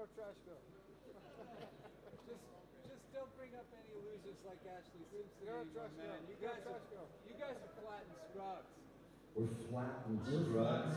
trash go. Just don't bring up any losers like Ashley Simpson. Man. You guys are flat and scrubs. We're flat and scrubs.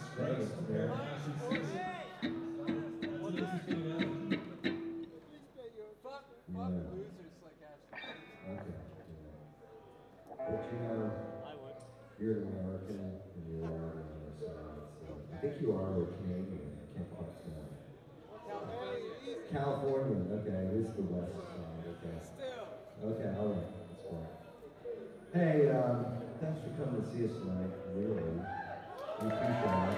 Fuck losers like Ashley Simpson. Okay. But you know, you're an American and you're on the other side. So I think you are a Canadian. I can't quite tell. California. Okay, it is the west side. Okay. Okay, all right. That's fine. Hey, thanks for coming to see us tonight. Really, we appreciate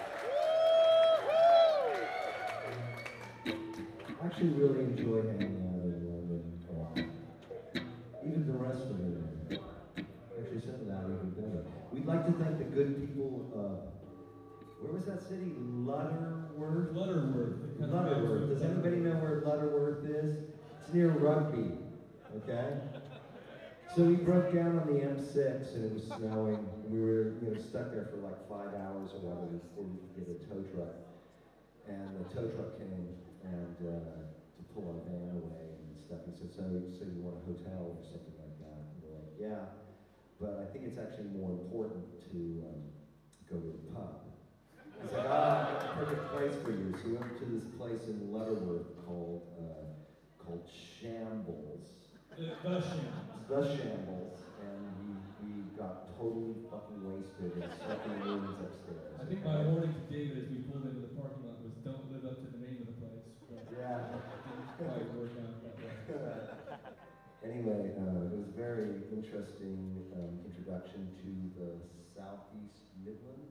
it. I actually really enjoy hanging out in London. Even the rest of it. Actually, some of that even better. We'd like to thank the good people. Where was that city? Lutterworth? Lutterworth. Does anybody know where Lutterworth is? It's near Rugby. Okay? So we broke down on the M6 and it was snowing. We were stuck there for like 5 hours or whatever before we could get a tow truck. And the tow truck came and to pull our van away and stuff. He said, so you want a hotel or something like that? And we're like, yeah. But I think it's actually more important to go to the pub. He's like, perfect place for you. So we went to this place in Lutterworth called Shambles. The Shambles. And we got totally fucking wasted and slept in rooms upstairs. I think my warning to David as we pulled into the parking lot was don't live up to the name of the place. Yeah. It didn't quite work out that way. Anyway, it was a very interesting introduction to the Southeast Midlands.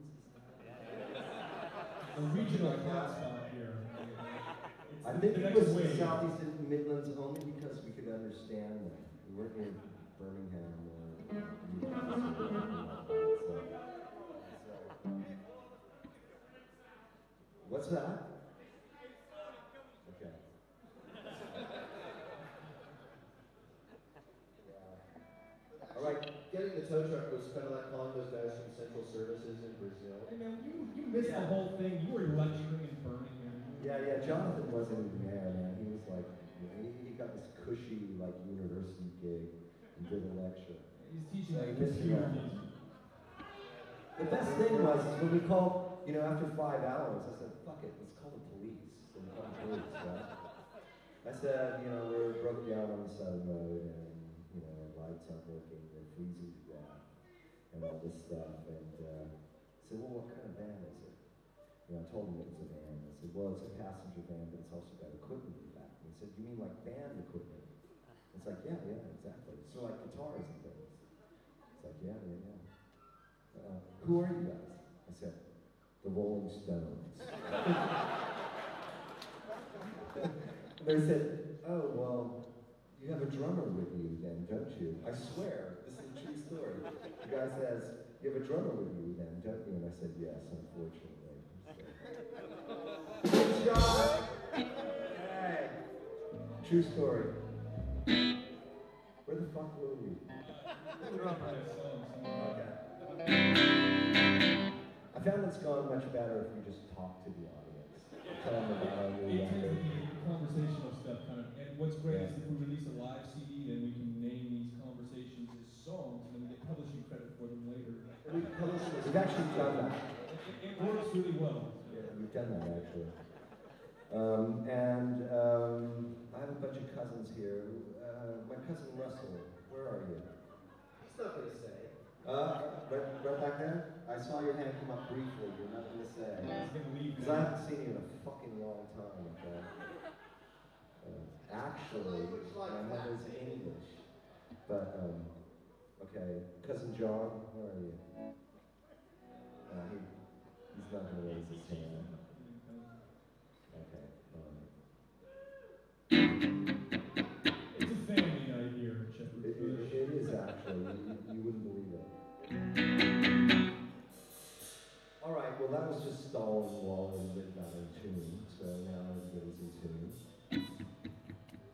A regional hotspot here. I think it was the Southeast Midlands only because we could understand them. We weren't in Birmingham or What's that? Okay. All right, getting the tow truck was kind of like calling those guys from Central Services in Brazil. Hey man, you missed the whole thing. You were lecturing in Birmingham. Yeah, Jonathan wasn't even there, man. He was like, he got this cushy, like, university gig and did a lecture. He's teaching So like he missed it all. history. The best thing was when we called, after 5 hours, I said, fuck it, let's call the police. So we called the police, right? I said, we're broke down on the side of the road and, our lights aren't working, we're freezing to death, and all this stuff. And I said, well, what kind of van is it? I told him it was a van. I said, well, it's a passenger van, but it's also got equipment in the back. And he said, you mean like band equipment? It's like, yeah, exactly. So like guitars and things. It's like, yeah. Who are you guys? I said, the Rolling Stones. They said, oh, well, you have a drummer with you then, don't you? I swear, this is a true story. The guy says, you have a drummer with you then, don't you? And I said, yes, unfortunately. Good job! Hey! True story. Where the fuck were we? Okay. I found it's gone much better if you just talk to the audience. Tell them about our new record. Conversational stuff, kind of. And what's great is if we release a live CD, then we can name these conversations as songs, and then we get publishing credit for them later. We've actually done that. It works really well. Yeah, we've done that actually. I have a bunch of cousins here. My cousin Russell, where are you? He's not going to say. Right back there? I saw your hand come up briefly. You're not going to say. He's going to leave. Because I haven't seen you in a fucking long time. Okay? Actually, my mother's English. But, okay. Cousin John, where are you? He's not going to raise his hand.